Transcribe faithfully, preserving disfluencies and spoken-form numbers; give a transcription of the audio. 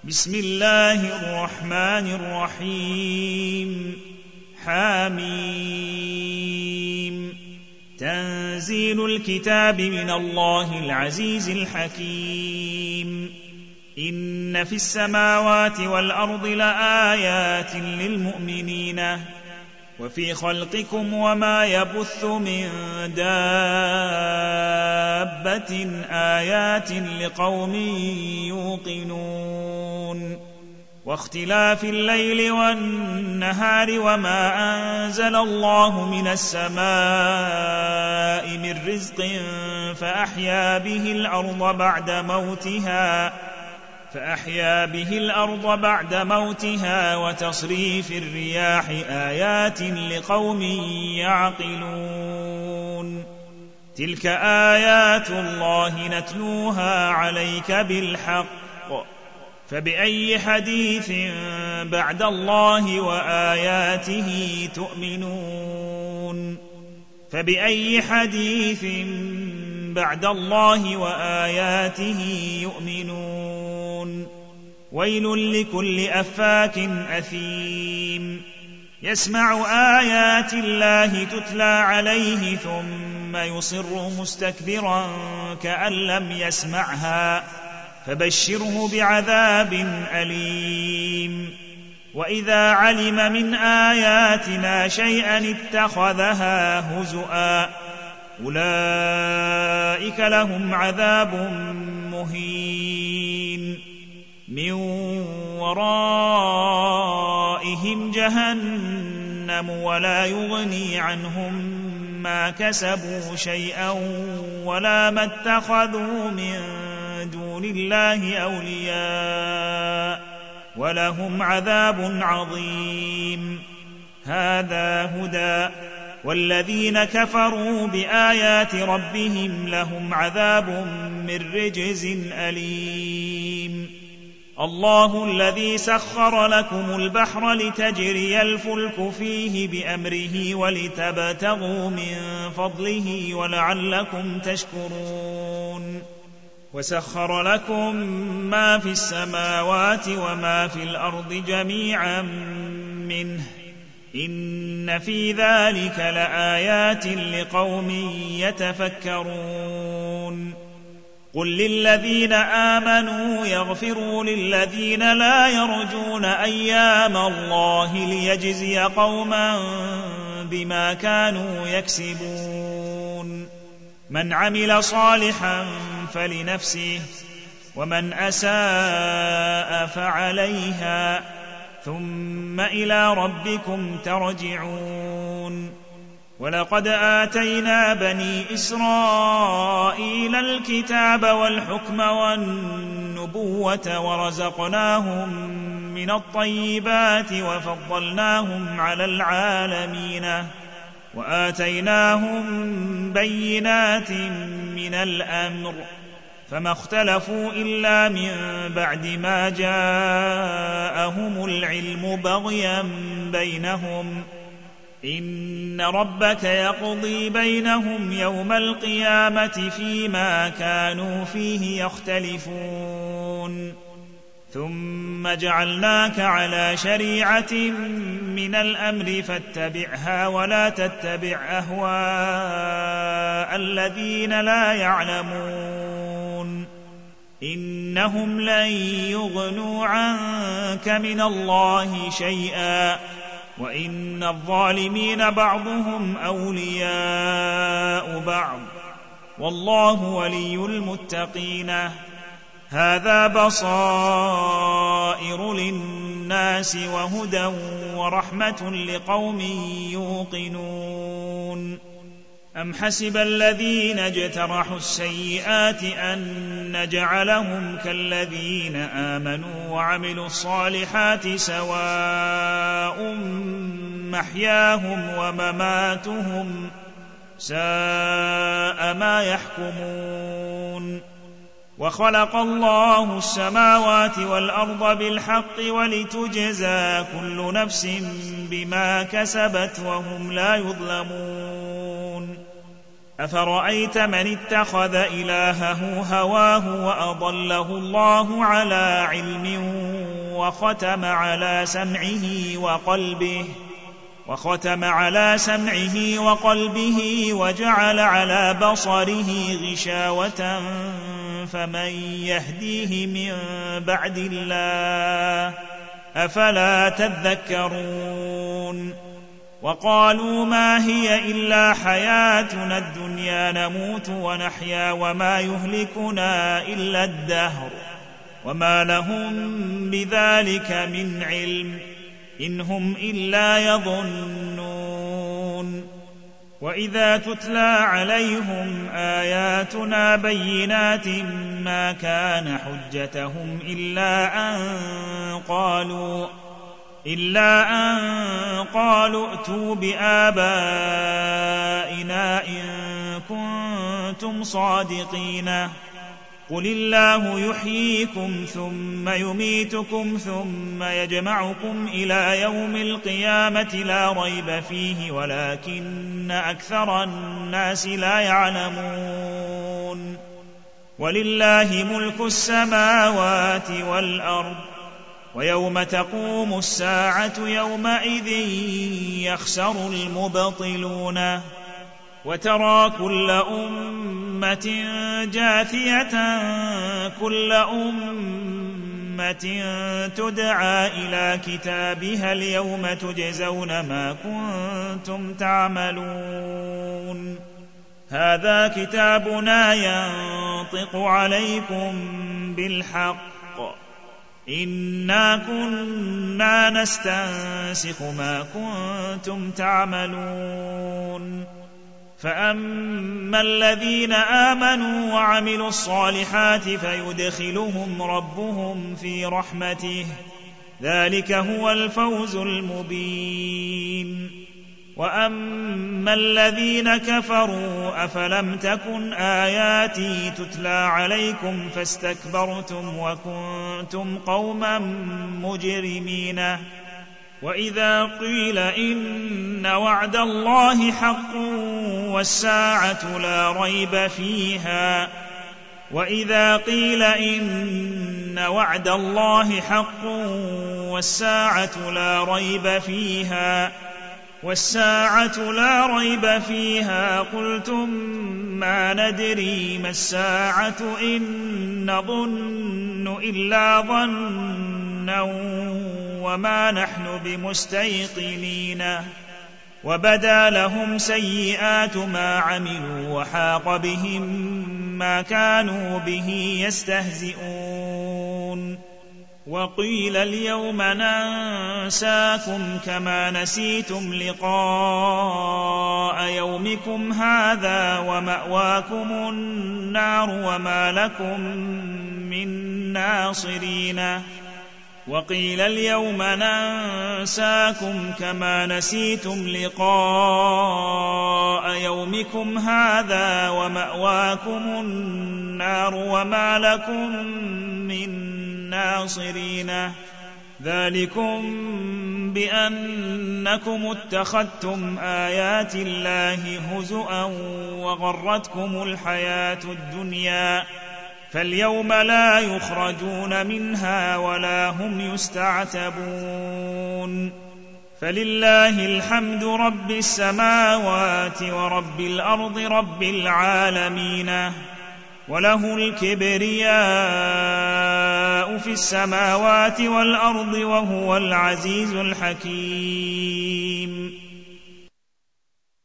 بسم الله الرحمن الرحيم حميم تنزيل الكتاب من الله العزيز الحكيم إن في السماوات والأرض لآيات للمؤمنين وفي خلقكم وما يبث من دابة آيات لقوم يوقنون واختلاف الليل والنهار وما أنزل الله من السماء من رزق فأحيا به الأرض بعد موتها فأحيا به الأرض بعد موتها وتصريف الرياح آيات لقوم يعقلون تلك آيات الله نتلوها عليك بالحق فبأي حديث بعد الله وآياته تؤمنون فبأي حديث بعد الله وآياته يؤمنون ويل لكل أفاك أثيم يسمع آيات الله تتلى عليه ثم يصر مستكبرا كأن لم يسمعها فبشره بعذاب أليم وإذا علم من آياتنا شيئا اتخذها هزؤا أولئك لهم عذاب مهين من ورائهم جهنم ولا يغني عنهم ما كسبوا شيئا ولا ما اتخذوا من دون الله أولياء ولهم عذاب عظيم هذا هدى والذين كفروا بآيات ربهم لهم عذاب من رجز أليم الله الذي سخر لكم البحر لتجري الفلك فيه بأمره ولتبتغوا من فضله ولعلكم تشكرون وسخر لكم ما في السماوات وما في الأرض جميعا منه إن في ذلك لآيات لقوم يتفكرون قل للذين آمنوا يغفروا للذين لا يرجون أيام الله ليجزي قوما بما كانوا يكسبون من عمل صالحا فلنفسه ومن أساء فعليها ثم إلى ربكم ترجعون ولقد آتينا بني إسرائيل الكتاب والحكم والنبوة ورزقناهم من الطيبات وفضلناهم على العالمين وآتيناهم بينات من الأمر فما اختلفوا إلا من بعد ما جاءهم العلم بغيا بينهم إن ربك يقضي بينهم يوم القيامة فيما كانوا فيه يختلفون ثم جعلناك على شريعة من الأمر فاتبعها ولا تتبع أهواء الذين لا يعلمون إنهم لن يغنوا عنك من الله شيئا وإن الظالمين بعضهم أولياء بعض والله ولي المتقين هذا بصائر للناس وهدى ورحمة لقوم يوقنون أم حسب الذين اجترحوا السيئات أن نجعلهم كالذين آمنوا وعملوا الصالحات سواء محياهم ومماتهم ساء ما يحكمون وخلق الله السماوات والأرض بالحق ولتجزى كل نفس بما كسبت وهم لا يظلمون أفرأيت من اتخذ إلهه هواه وأضله الله على علم وختم على سمعه وقلبه وختم على سمعه وقلبه وجعل على بصره غشاوة فمن يهديه من بعد الله أفلا تذكرون وقالوا ما هي إلا حياتنا الدنيا نموت ونحيا وما يهلكنا إلا الدهر وما لهم بذلك من علم إن هم إلا يظنون وإذا تتلى عليهم آياتنا بينات ما كان حجتهم إلا أن قالوا إلا أن قالوا ائتوا بآبائنا إن كنتم صادقين قل الله يحييكم ثم يميتكم ثم يجمعكم إلى يوم القيامة لا ريب فيه ولكن أكثر الناس لا يعلمون ولله ملك السماوات والأرض ويوم تقوم الساعة يومئذ يخسر المبطلون وترى كل أمة جاثية كل أمة تدعى إلى كتابها اليوم تجزون ما كنتم تعملون هذا كتابنا ينطق عليكم بالحق إنا كنا نستنسخ ما كنتم تعملون فأما الذين آمنوا وعملوا الصالحات فيدخلهم ربهم في رحمته ذلك هو الفوز المبين وأما الذين كفروا أفلم تكن آياتي تتلى عليكم فاستكبرتم وكنتم قوما مجرمين وإذا قيل إن وعد الله حق والساعة لا ريب فيها وإذا قيل إن وعد الله حق والساعة لا ريب فيها والساعة لا ريب فيها قلتم ما ندري ما الساعة إن نظن إلا ظنا وما نحن بمستيقنين وبدا لهم سيئات ما عملوا وحاق بهم ما كانوا به يستهزئون وقيل اليوم ننساكم كما نسيتم لقاء يومكم هذا ومأواكم النار وما لكم من ناصرين وقيل اليوم ننساكم كما نسيتم لقاء يومكم هذا ومأواكم النار وما لكم من ناصرين ذلكم بأنكم اتخذتم آيات الله هزؤا وغرتكم الحياة الدنيا فاليوم لا يخرجون منها ولا هم يستعتبون فلله الحمد رب السماوات ورب الأرض رب العالمين وله الكبرياء في السماوات والأرض وهو العزيز الحكيم